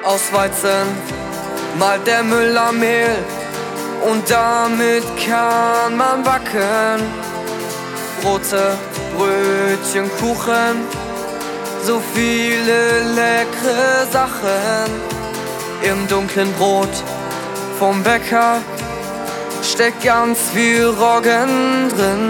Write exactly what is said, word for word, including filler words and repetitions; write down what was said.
Aus Weizen malt der Müller Mehl und damit kann man backen. Brote, Brötchen, Kuchen, so viele leckere Sachen. Im dunklen Brot vom Bäcker steckt ganz viel Roggen drin.